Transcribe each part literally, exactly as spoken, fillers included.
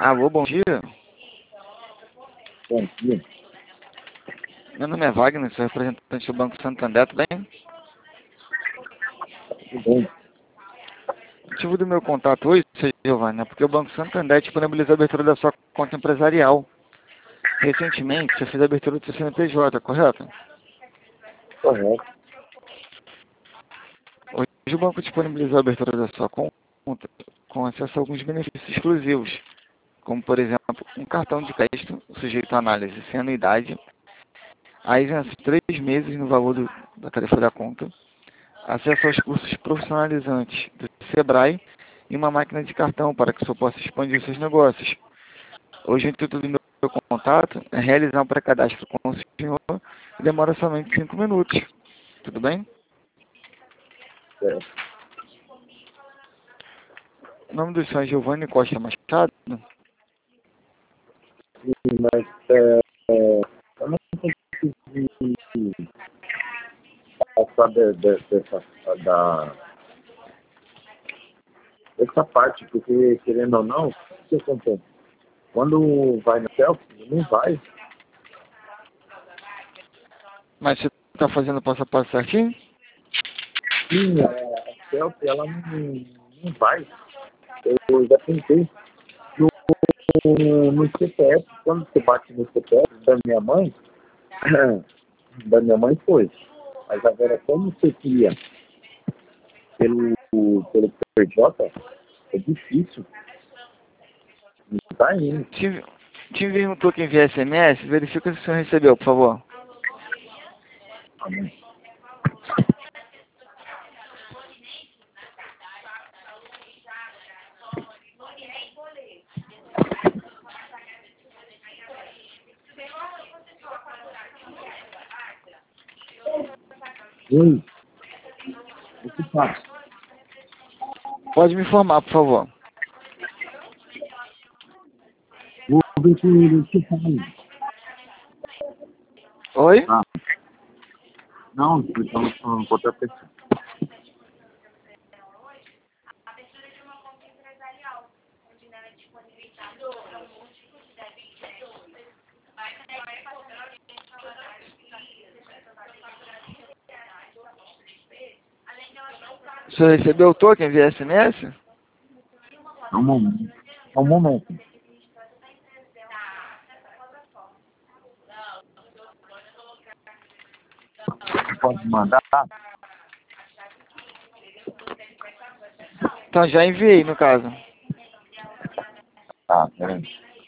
Alô, bom dia. Bom dia. Meu nome é Wagner, sou representante do Banco Santander, tudo bem? Tudo bem? O motivo do meu contato hoje, seu Giovanni, é porque o Banco Santander disponibilizou a abertura da sua conta empresarial. Recentemente, você fez a abertura do seu C N P J, correto? Correto. Hoje o banco disponibilizou a abertura da sua conta com acesso a alguns benefícios exclusivos, como, por exemplo, um cartão de crédito sujeito à análise sem anuidade, a isenção de três meses no valor do, da tarifa da conta, acesso aos cursos profissionalizantes do Sebrae e uma máquina de cartão para que o senhor possa expandir seus negócios. Hoje o intuito do meu contato é realizar um pré-cadastro com o senhor e demora somente cinco minutos. Tudo bem? É. O nome do senhor é Giovanni Costa Machado? Sim, mas é, é, eu não consegui passar de, de, dessa, da, dessa parte, porque, querendo ou não, o que acontece? Quando vai no selfie, não vai. Mas você está fazendo passo a passo certinho? Sim, a, a selfie, ela não, não vai. Eu já tentei. No, no C P F, quando você bate no C P F da minha mãe, da minha mãe foi. Mas agora, como você cria pelo, pelo P J, é difícil. Não tá indo. Te, te enviei um token via S M S, verifica se o senhor recebeu, por favor. Amém. Oi, o que faz? Pode me informar, por favor. Vou ver que o que faz. Oi? Ah, não, estamos falando com outra pessoa. O senhor recebeu o token via S M S? É um momento. É um momento. Você pode mandar? Então já enviei, no caso. Tá, peraí.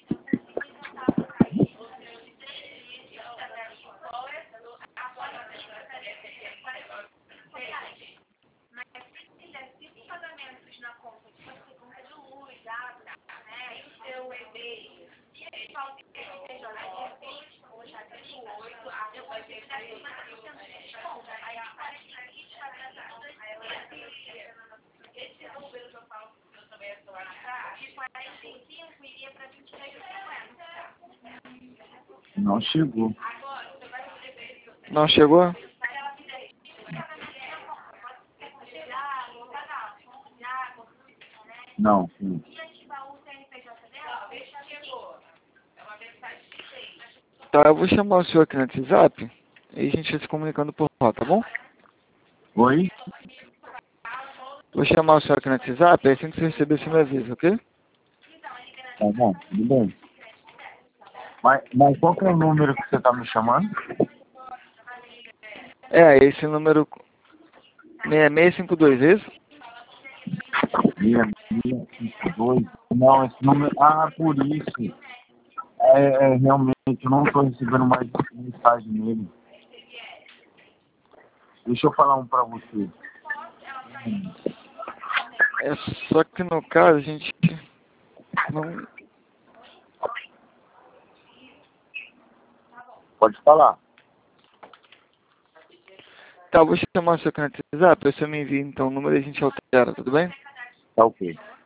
Não chegou. Não chegou? Não, sim. Tá, eu vou chamar o senhor aqui no WhatsApp e a gente vai se comunicando por lá, tá bom? Oi? Vou chamar o senhor aqui no WhatsApp e assim que você receber, você me avisa, ok? Tá bom, tudo bem. Mas, mas qual que é o número que você está me chamando? É, esse número seis seis cinco dois, é isso? seis seis cinco dois. Não, esse número. Ah, por isso. É, é realmente, eu não estou recebendo mais mensagem nele. Deixa eu falar um para você. É só que no caso a gente não... Pode falar. Tá, eu vou chamar o senhor aqui no WhatsApp, aí você me envia então o número e a gente altera, tudo bem? Tá ok.